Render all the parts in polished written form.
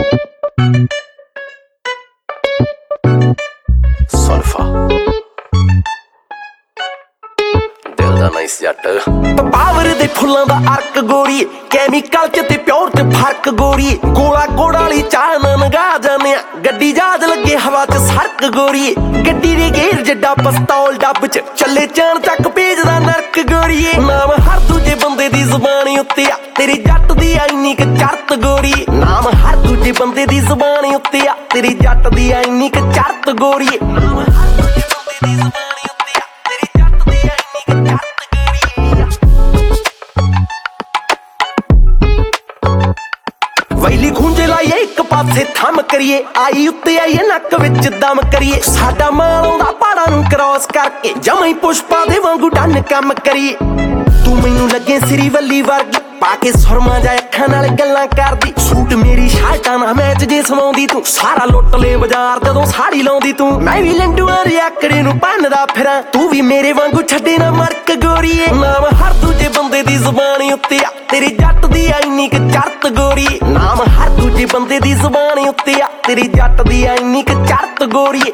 ਸੁਲਫਾ ਦਿਲ ਦਾ ਨਾਈਸ ਜੱਟ ਪਾਵਰ ਦੇ ਫੁੱਲਾਂ ਦਾ ਅਰਕ ਗੋਰੀ ਕੈਮੀਕਲ ਚ ਤੇ ਪਿਓਰ ਚ ਫਰਕ ਗੋਰੀ ਗੋਲਾ ਗੋੜਾ ਵਾਲੀ ਚਾਹ ਨਾ ਨਗਾ ਜਾਨੇ ਗੱਡੀ ਜਹਾਜ਼ ਲੱਗੇ ਹਵਾ ਚ ਸਰਕ ਗੋਰੀ ਗੱਡੀ ਦੇ ਗੇਰ ਜੱਡਾ ਪਿਸਤੌਲ ਡੱਬ ਚ ਚੱਲੇ ਚਾਣ ਤੱਕ ਭੇਜਦਾ ਨਰਕ ਗੋਰੀਏ ਨਾਮ ਹਰ ਦੂਜੇ ਬੰਦੇ ਦੀ ਜ਼ੁਬਾਨ ਉੱਤੇ ਆ ਤੇਰੀ ਜੱਟ ਦੀ ਇੰਨੀ ਕੁ ਚਰਤ ਗੋਰੀ ਨਾਮ ਹਰ ਦੂਜੇ ਬੰਦੇ ਦੀ ਜ਼ੁਬਾਨ ਉੱਤੇ ਆ ਤੇਰੀ ਜੱਟ ਦੀ ਇੰਨੀ ਕੁ ਚਰਤ ਗੋਰੀਏ ਨਾਮ ਹਰ ਦੂਜੇ ਬੰਦੇ ਦੀ ਜ਼ੁਬਾਨ ਉੱਤੇ ਆ ਤੇਰੀ ਜੱਟ ਦੀ ਇੰਨੀ ਕੁ ਚਰਤ ਵੈਲੀ ਖੁੰਝੇ ਲਾਈਏ ਇੱਕ ਪਾਸੇ ਥੰਮ ਕਰੀਏ ਆਈ ਉੱਤੇ ਆਈਏ ਨੱਕ ਵਿੱਚ ਦਮ ਕਰੀਏ ਸਾਡਾ ਮਾਲ ਆਉਂਦਾ ਪਹਾੜਾਂ ਨੂੰ ਕ੍ਰੋਸ ਕਰਕੇ ਜਮਾਂ ਹੀ ਪੁਸ਼ਪਾ ਦੇ ਵਾਂਗੂ ਡੰਨ ਕੰਮ ਕਰੀਏ ਤੂੰ ਮੈਨੂੰ ਲੱਗੇ ਸ੍ਰੀ ਵੱਲੀ ਵਰਗੀ ਪਾ ਕੇ ਸੁਰਮਾ ਜਾ ਅੱਖਾਂ ਨਾਲ ਗੱਲਾਂ ਕਰਦੀ ਸੂਟ ਮੇਰੀ ਸ਼ਰਟਾਂ ਨਾਲ ਮੈਚ ਜੇ ਸਮਾਉਂਦੀ ਤੂੰ ਸਾਰਾ ਲੁੱਟ ਲੈ ਬਾਜ਼ਾਰ ਜਦੋਂ ਸਾੜੀ ਲਾਉਂਦੀ ਤੂੰ ਮੈਂ ਵੀ ਲੰਡੂਆਂ ਦੇ ਆਕੜੇ ਨੂੰ ਭੰਨਦਾ ਫਿਰਾਂ ਤੂੰ ਵੀ ਮੇਰੇ ਵਾਂਗੂ ਛੱਡੇ ਨਾ ਮਰਕ ਗੋਰੀਏ ਨਾਮ ਹਰ ਦੂਜੇ ਬੰਦੇ ਦੀ ਜ਼ੁਬਾਨ ਉੱਤੇ ਆ ਤੇਰੀ ਜੱਟ ਦੀ ਇੰਨੀ ਕੁ ਚਰਤ ਗੋਰੀਏ ਨਾਮ ਹਰ ਦੂਜੇ ਬੰਦੇ ਦੀ ਜ਼ੁਬਾਨ ਉੱਤੇ ਆ ਤੇਰੀ ਜੱਟ ਦੀ ਇੰਨੀ ਕੁ ਚਰਤ ਗੋਰੀਏ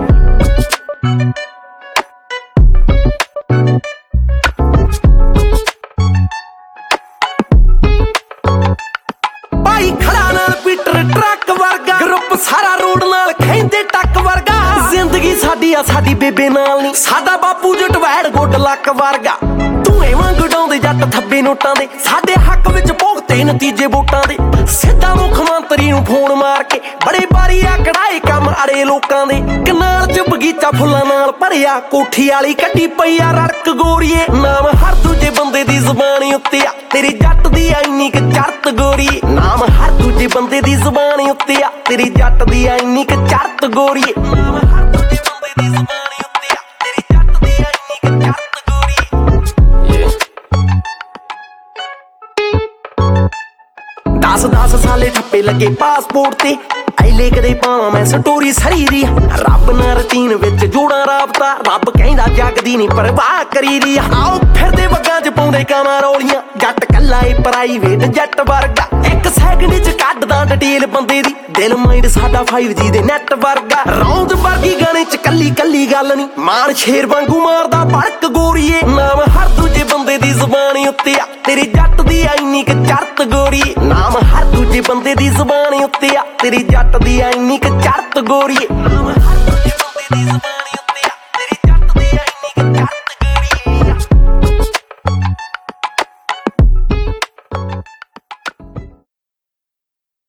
ਭਾਈ ਖੜਾ ਨਾਲ ਪੀਟਰ ਟਰੱਕ ਵਰਗਾ ਗਰੁੱਪ ਸਾਰਾ ਰੋਡ ਨਾਲ ਖੈਂਦੇ ਟੱਕ ਵਰਗਾ ਜ਼ਿੰਦਗੀ ਸਾਡੀ ਆ ਸਾਡੀ ਬੇਬੇ ਨਾਲ ਨਹੀਂ ਸਾਡਾ ਬਾਪੂ ਜਟਵੈੜ ਗੁੱਡ ਲੱਕ ਵਰਗਾ ਧੂਏ ਵਾਂਗ ਡਾਉਂਦੇ ਜੱਟ ਥੱਬੇ ਨੋਟਾਂ ਦੇ ਸਾਡੇ ਹੱਕ ਵਿੱਚ ਭੁਗਤੇ ਨਤੀਜੇ ਵੋਟਾਂ ਦੇ ਸਿੱਧਾ ਮੁੱਖ ਮੰਤਰੀ ਨੂੰ ਫੋਨ ਮਾਰ ਕੇ ਬੜੇ ਬਾਰੀ ਆ ਕਢਾਏ ਕੰਮ ਅੜੇ ਲੋਕਾਂ ਦੇ ਕਨਾਲ ਚ ਬਗੀਚਾ ਫੁੱਲਾਂ ਨਾਲ ਭਰਿਆ ਕੋਠੀ ਵਾਲੀ ਕੱਢੀ ਪਈ ਆ ਰੜਕ ਗੋਰੀਏ ਨਾਮ ਹਰ ਦੂਜੇ ਬੰਦੇ ਦੀ ਜ਼ੁਬਾਨ ਉੱਤੇ ਆ ਤੇਰੀ ਜੱਟ ਦੀ ਇੰਨੀ ਕੁ ਚਰਤ ਗੋਰੀਏ ਨਾਮ ਹਰ ਦੂਜੇ ਬੰਦੇ ਦੀ ਜ਼ੁਬਾਨ ਉੱਤੇ ਆ ਤੇਰੀ ਜੱਟ ਦੀ ਇੰਨੀ ਕੁ ਚਰਤ ਗੋਰੀਏ ਨਾਮ ਹਰ ਦੂਜੇ ਬੰਦੇ ਦੀ ਜ਼ੁਬਾਨ ਉੱਤੇ ਆ ਤੇਰੀ ਜੱਟ ਦੀ ਇੰਨੀ ਕੁ ਚਰਤ ਗੋਰੀਏ 10 ਸਾਲੇ ਠੱਪੇ ਲੱਗੇ ਪਾਸਪੋਰਟ ਤੇ ਐਲੇ ਕਦੇ ਪਾਵਾਂ ਮੈਂ ਸਟੋਰੀ ਸਰੀ ਦੀ ਰੱਬ ਨਾਲ ਰਤੀਨ ਵਿੱਚ ਜੋੜਾਂ ਰਾਬਤਾ ਰੱਬ ਕਹਿੰਦਾ ਜੱਗ ਦੀ ਨਹੀਂ ਪਰਵਾਹ ਕਰੀਦੀ ਆਓ ਫਿਰਦੇ ਵਗਾਂ ਚ ਪਾਉਂਦੇ ਕਾਵਾਂ ਰੌਲੀਆਂ ਜੱਟ ਕੱਲਾ ਏ ਪ੍ਰਾਈਵੇਟ ਜੱਟ ਵਰਗਾ ਇੱਕ ਸੈਕਿੰਡ ਚ ਕੱਢਦਾ ਡਿਟੇਲ ਬੰਦੇ ਦੀ ਦਿਲ ਮਾਈਂਡ ਸਾਡਾ 5G ਦੇ ਨੈਟ ਵਰਗਾ ਰੌਂਦ ਵਰਗੀ ਗਾਣੇ ਚ ਕੱਲੀ ਗੱਲ ਨਹੀਂ ਮਾਨ ਸ਼ੇਰ ਵਾਂਗੂ ਮਾਰਦਾ ਭੜਕ ਗੋਰੀਏ ਨਾਮ ਹਰ ਦੂਜੇ ਬੰਦੇ ਦੀ ਜ਼ੁਬਾਨ ਉੱਤੇ ਆ ਤੇਰੀ ਜੱਟ ਦੀ ਇੰਨੀ ਕੁ ਚਰਤ ਗੋਰੀਏ ਨਾਮ ਹਰ ਦੂਜੇ ਬੰਦੇ ਦੀ ਜ਼ੁਬਾਨ ਉੱਤੇ ਆ ਤੇਰੀ ਜੱਟ ਦੀ ਇੰਨੀ ਕੁ ਚਰਤ ਗੋਰੀਏ ਨਾਮ ਹਰ ਦੂਜੇ ਬੰਦੇ ਦੀ ਜ਼ੁਬਾਨ